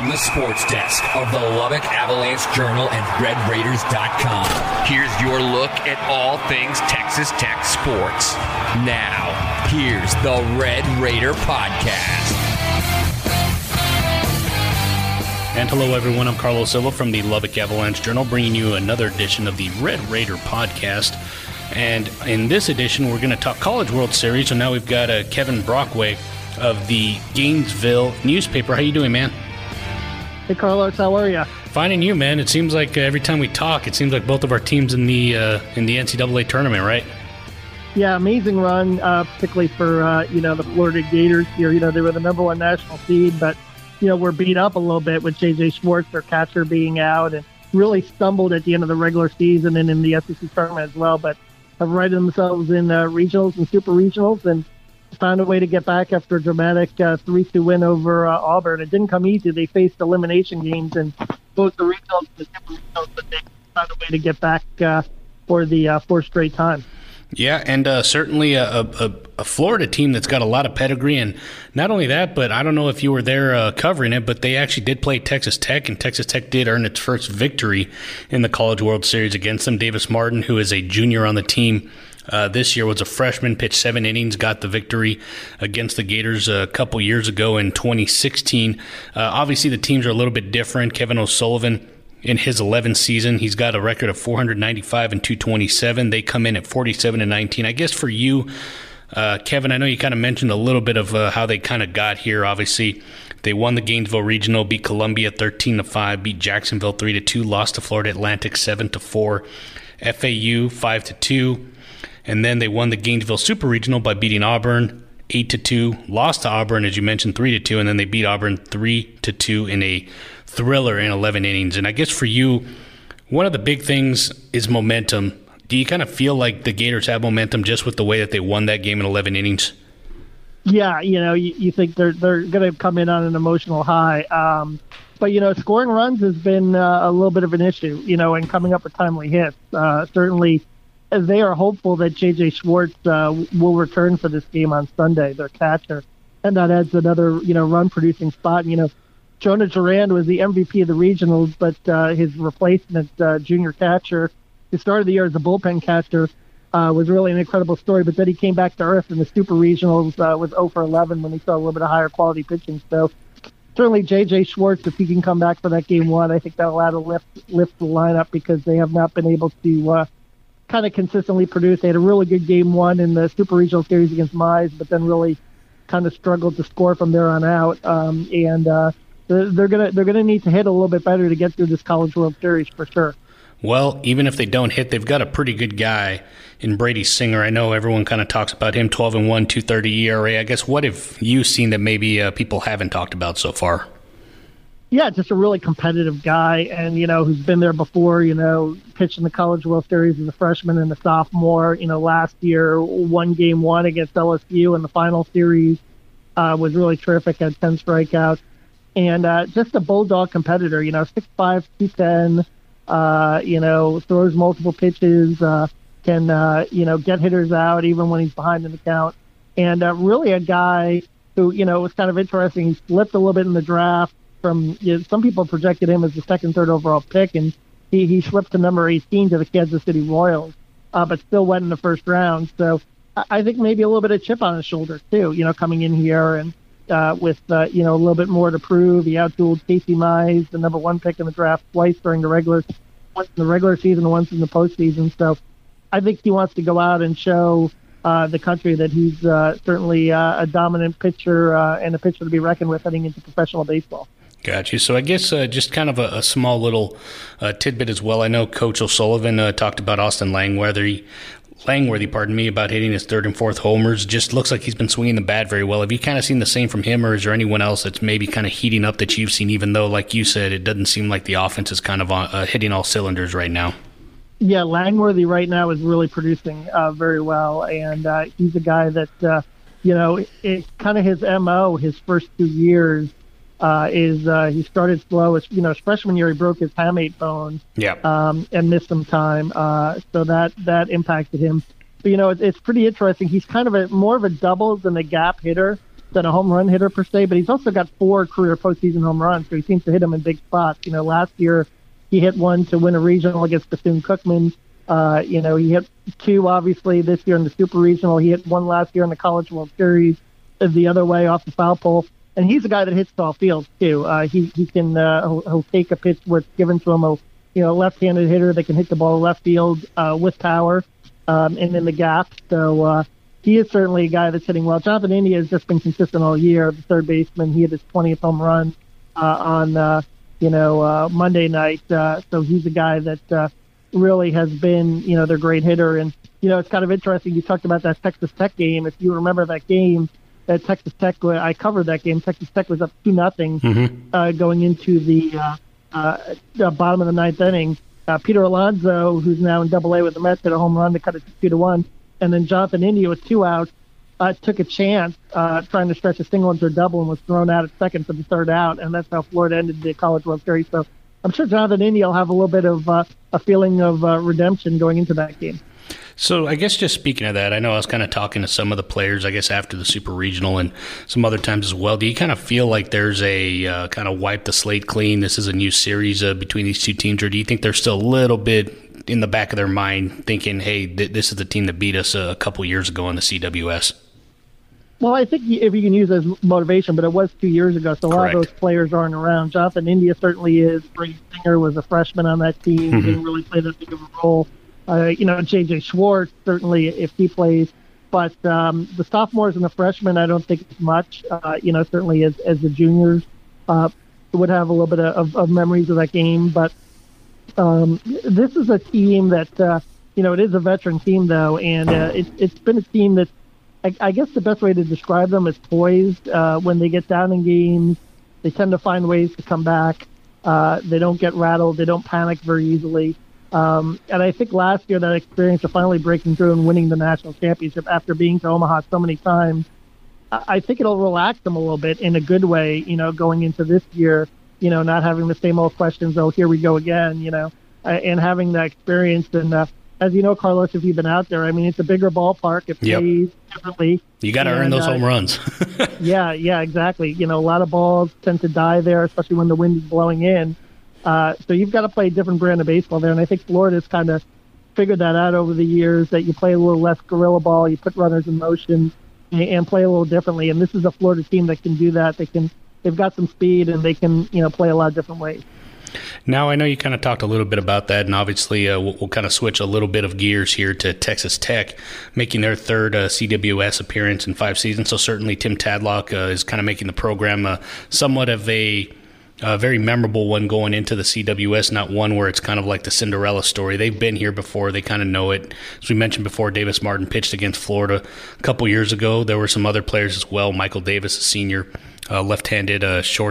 From the sports desk of the Lubbock Avalanche Journal and RedRaiders.com, here's your look at all things Texas Tech sports. Now, here's the Red Raider Podcast. And hello, everyone. I'm Carlos Silva from the Lubbock Avalanche Journal, bringing you another edition of the Red Raider Podcast. And in this edition, we're going to talk College World Series. So now we've got Kevin Brockway of the Gainesville newspaper. How you doing, man? Hey, Carlos. How are you? Fine, and you, man? It seems like every time we talk, it seems like both of our teams in the NCAA tournament, right? Yeah, amazing run, particularly for the Florida Gators here. They were the number one national seed, but we're beat up a little bit with J.J. Schwartz, their catcher, being out, and really stumbled at the end of the regular season and in the SEC tournament as well. But have righted themselves in regionals and super regionals and found a way to get back after a dramatic 3-2 win over Auburn. It didn't come easy. They faced elimination games in both the regionals and the super regionals, but they found a way to get back for the fourth straight time. Yeah, and certainly a Florida team that's got a lot of pedigree. And not only that, but I don't know if you were there covering it, but they actually did play Texas Tech, and Texas Tech did earn its first victory in the College World Series against them. Davis Martin, who is a junior on the team this year, was a freshman, pitched 7 innings, got the victory against the Gators a couple years ago in 2016. Obviously, the teams are a little bit different. Kevin O'Sullivan, in his 11th season, he's got a record of 495 and 227. They come in at 47 and 19. I guess for you, Kevin, I know you kind of mentioned a little bit of how they kind of got here. Obviously, they won the Gainesville Regional, beat Columbia 13-5, beat Jacksonville 3-2, lost to Florida Atlantic 7-4, FAU 5-2, and then they won the Gainesville Super Regional by beating Auburn 8-2, lost to Auburn, as you mentioned, 3-2, and then they beat Auburn 3-2 in a thriller in 11 innings. And I guess for you, one of the big things is momentum. Do you kind of feel like the Gators have momentum just with the way that they won that game in 11 innings? Yeah, you think they're going to come in on an emotional high. But scoring runs has been a little bit of an issue, and coming up with timely hits. Certainly, they are hopeful that J.J. Schwartz will return for this game on Sunday, their catcher. And that adds another, run-producing spot. Jonah Durand was the MVP of the regionals, but his replacement, junior catcher, who started the year as a bullpen catcher, was really an incredible story. But then he came back to earth in the super regionals, was 0 for 11 when he saw a little bit of higher quality pitching. So certainly J.J. Schwartz, if he can come back for that game one, I think that'll add to lift the lineup because they have not been able to kind of consistently produce. They had a really good game one in the super regional series against Mize, but then really kind of struggled to score from there on out. They're gonna need to hit a little bit better to get through this College World Series for sure. Well, even if they don't hit, they've got a pretty good guy in Brady Singer. I know everyone kind of talks about him, 12-1, 2.30 ERA. I guess what have you seen that maybe people haven't talked about so far? Yeah, just a really competitive guy, and who's been there before. Pitched in the College World Series as a freshman and a sophomore. Last year, won Game 1 against LSU in the final series. Was really terrific, had 10 strikeouts. And just a bulldog competitor, 6'5", 210, throws multiple pitches, can, get hitters out even when he's behind in the count. And really a guy who, was kind of interesting. He slipped a little bit in the draft from, some people projected him as the second, third overall pick, and he slipped to number 18 to the Kansas City Royals, but still went in the first round. So I think maybe a little bit of chip on his shoulder too, coming in here and, with a little bit more to prove. He outdueled Casey Mize, the number 1 pick in the draft, twice during the regular season and once in the postseason. So I think he wants to go out and show the country that he's certainly a dominant pitcher and a pitcher to be reckoned with heading into professional baseball. Got you. So I guess just kind of a small little tidbit as well. I know Coach O'Sullivan talked about Austin Langworthy, about hitting his third and fourth homers. Just looks like he's been swinging the bat very well. Have you kind of seen the same from him, or is there anyone else that's maybe kind of heating up that you've seen, even though, like you said, it doesn't seem like the offense is kind of hitting all cylinders right now? Yeah, Langworthy right now is really producing very well, and he's a guy that, it's kind of his MO his first 2 years. He started slow. His freshman year, he broke his hamate bone and missed some time. So that impacted him. But, it's pretty interesting. He's kind of more of a doubles than a gap hitter. than a home run hitter per se, but he's also got 4 career postseason home runs, so he seems to hit them in big spots. Last year he hit one to win a regional against Bethune-Cookman. He hit 2, obviously, this year in the Super Regional. He hit 1 last year in the College World Series the other way off the foul pole. And he's a guy that hits all fields, too. He can he'll take a pitch where it's given to him, a left-handed hitter that can hit the ball left field with power and in the gap. So he is certainly a guy that's hitting well. Jonathan India has just been consistent all year, the third baseman. He hit his 20th home run on Monday night. So he's a guy that really has been, their great hitter. And, it's kind of interesting. You talked about that Texas Tech game. If you remember that game, at Texas Tech, I covered that game. Texas Tech was up 2-0 going into the bottom of the 9th inning. Peter Alonso, who's now in Double-A with the Mets, hit a home run to cut it to 2-1. And then Jonathan India with 2 outs took a chance trying to stretch a single into a double and was thrown out at second for the 3rd out. And that's how Florida ended the College World Series. So I'm sure Jonathan India will have a little bit of a feeling of redemption going into that game. So I guess just speaking of that, I know I was kind of talking to some of the players, I guess, after the Super Regional and some other times as well. Do you kind of feel like there's a kind of wipe the slate clean, this is a new series between these two teams, or do you think they're still a little bit in the back of their mind thinking, hey, this is the team that beat us a couple years ago in the CWS? Well, I think if you can use it as motivation, but it was 2 years ago, so a lot of those players aren't around. Jonathan India certainly is. Brady Singer was a freshman on that team, didn't really play that big of a role. J.J. Schwartz, certainly, if he plays. But the sophomores and the freshmen, I don't think it's much. Certainly as the juniors would have a little bit of memories of that game. But this is a team that, it is a veteran team, though, and it's been a team that, I guess the best way to describe them is poised. When they get down in games, they tend to find ways to come back. They don't get rattled. They don't panic very easily. And I think last year that experience of finally breaking through and winning the national championship after being to Omaha so many times, I think it'll relax them a little bit in a good way, going into this year, not having the same old questions, oh, here we go again, and having that experience. And as you know, Carlos, if you've been out there, I mean, it's a bigger ballpark. It plays differently. You got to earn those home runs. Yeah, exactly. A lot of balls tend to die there, especially when the wind is blowing in. So you've got to play a different brand of baseball there, and I think Florida's kind of figured that out over the years, that you play a little less guerrilla ball, you put runners in motion, and play a little differently. And this is a Florida team that can do that. They've got some speed, and they can play a lot of different ways. Now, I know you kind of talked a little bit about that, and obviously we'll kind of switch a little bit of gears here to Texas Tech, making their third CWS appearance in 5 seasons. So certainly Tim Tadlock is kind of making the program somewhat of a very memorable one going into the CWS, not one where it's kind of like the Cinderella story. They've been here before. They kind of know it. As we mentioned before, Davis Martin pitched against Florida a couple years ago. There were some other players as well. Michael Davis, a senior, left-handed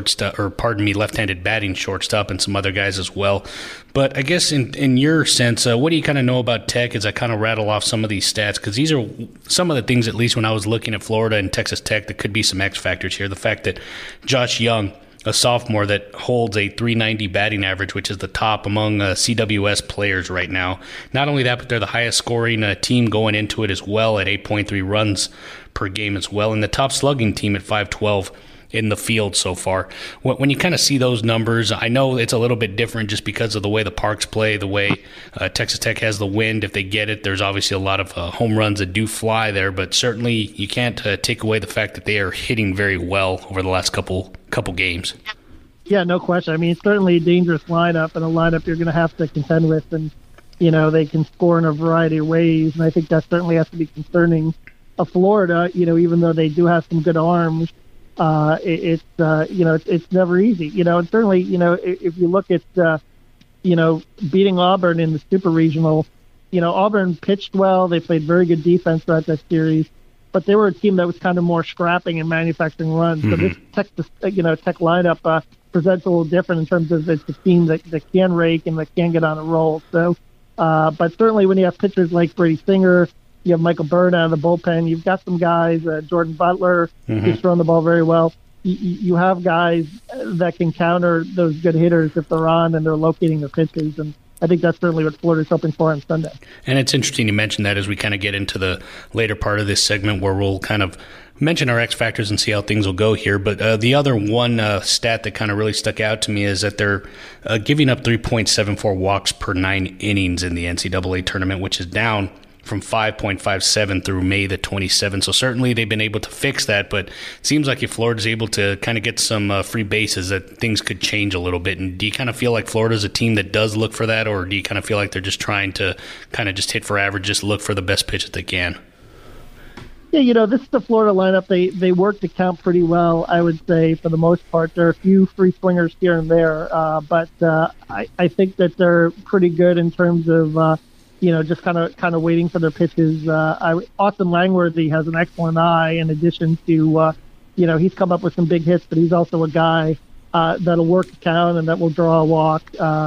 left-handed batting shortstop, and some other guys as well. But I guess in your sense, what do you kind of know about Tech as I kind of rattle off some of these stats? Because these are some of the things, at least when I was looking at Florida and Texas Tech, that could be some X factors here. The fact that Josh Young, a sophomore that holds a .390 batting average, which is the top among CWS players right now. Not only that, but they're the highest scoring team going into it as well at 8.3 runs per game as well, and the top slugging team at .512 in the field so far. When you kind of see those numbers, I know it's a little bit different just because of the way the parks play, the way Texas Tech has the wind. If they get it, there's obviously a lot of home runs that do fly there, but certainly you can't take away the fact that they are hitting very well over the last couple games. Yeah, no question. I mean, it's certainly a dangerous lineup, and a lineup you're going to have to contend with, and they can score in a variety of ways, and I think that certainly has to be concerning of Florida. Even though they do have some good arms, it's never easy. And certainly, if you look at beating Auburn in the Super Regional, Auburn pitched well. They played very good defense throughout that series, but they were a team that was kind of more scrapping and manufacturing runs. So this Texas, Tech lineup presents a little different in terms of it's a team that can rake and that can get on a roll. So, but certainly when you have pitchers like Brady Singer, you have Michael Byrne out of the bullpen, you've got some guys, Jordan Butler, who's throwing the ball very well. You have guys that can counter those good hitters if they're on and they're locating their pitches, and I think that's certainly what Florida's hoping for on Sunday. And it's interesting you mentioned that as we kind of get into the later part of this segment where we'll kind of mention our X factors and see how things will go here. But the other one stat that kind of really stuck out to me is that they're giving up 3.74 walks per 9 innings in the NCAA tournament, which is down from 5.57 through May the 27th. So certainly they've been able to fix that, but it seems like if Florida's able to kind of get some free bases, that things could change a little bit. And do you kind of feel like Florida's a team that does look for that, or do you kind of feel like they're just trying to kind of just hit for average, just look for the best pitch that they can? Yeah, this is the Florida lineup. They work the count pretty well, I would say, for the most part. There are a few free swingers here and there, but I think that they're pretty good in terms of just kind of waiting for their pitches. Austin Langworthy has an excellent eye. In addition to, he's come up with some big hits, but he's also a guy that'll work the count and that will draw a walk.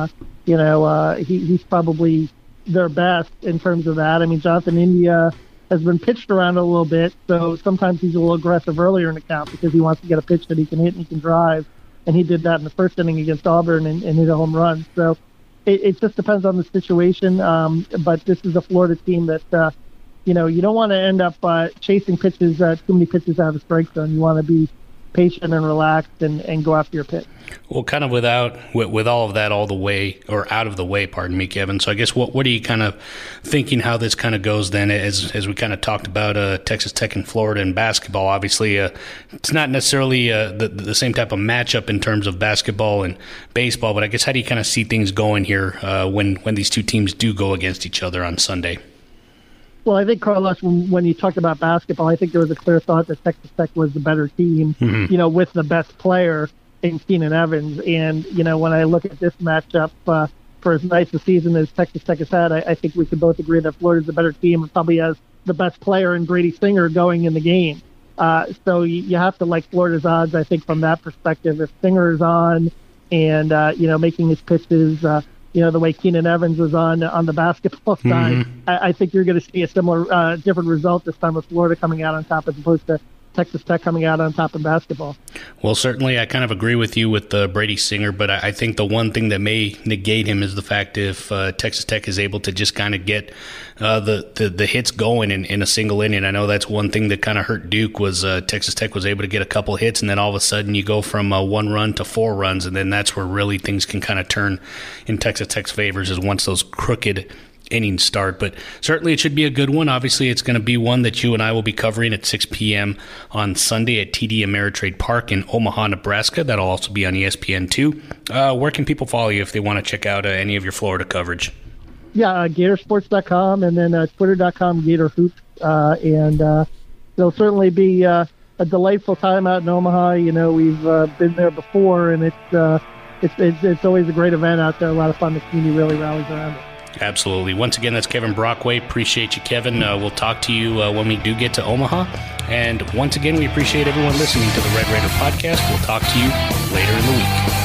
He's probably their best in terms of that. I mean, Jonathan India has been pitched around a little bit, so sometimes he's a little aggressive earlier in the count because he wants to get a pitch that he can hit and he can drive. And he did that in the first inning against Auburn and hit a home run. So it just depends on the situation. But this is a Florida team that, you don't want to end up chasing pitches, too many pitches out of the strike zone. You want to be patient and relaxed and go after your pitch. Well, kind of with all of that out of the way, pardon me, Kevin. So I guess what are you kind of thinking how this kind of goes then, as we kind of talked about Texas Tech and Florida in basketball? Obviously, it's not necessarily the same type of matchup in terms of basketball and baseball, but I guess how do you kind of see things going here when these two teams do go against each other on Sunday? Well, I think, Carlos, when you talked about basketball, I think there was a clear thought that Texas Tech was the better team, with the best player in Keenan Evans. And, when I look at this matchup, for as nice a season as Texas Tech has had, I think we could both agree that Florida's the better team and probably has the best player in Brady Singer going in the game. So you have to like Florida's odds, I think, from that perspective. If Singer is on and, making his pitches, the way Keenan Evans was on the basketball side, I think you're going to see a similar, different result this time with Florida coming out on top as opposed to Texas Tech coming out on top in basketball. Well, certainly I kind of agree with you with Brady Singer, but I think the one thing that may negate him is the fact if Texas Tech is able to just kind of get the hits going in a single inning. I know that's one thing that kind of hurt Duke was Texas Tech was able to get a couple hits, and then all of a sudden you go from 1 run to 4 runs, and then that's where really things can kind of turn in Texas Tech's favors is once those crooked innings start. But certainly it should be a good one. Obviously it's going to be one that you and I will be covering at 6 p.m. on Sunday at TD Ameritrade Park in Omaha, Nebraska. That'll also be on ESPN2. Where can people follow you if they want to check out any of your Florida coverage? Yeah, Gatorsports.com and then Twitter.com GatorHoops. And it'll certainly be a delightful time out in Omaha. We've been there before, and it's always a great event out there. A lot of fun. The community really rallies around it. Absolutely. Once again, that's Kevin Brockway. Appreciate you, Kevin. We'll talk to you when we do get to Omaha. And once again, we appreciate everyone listening to the Red Raider podcast. We'll talk to you later in the week.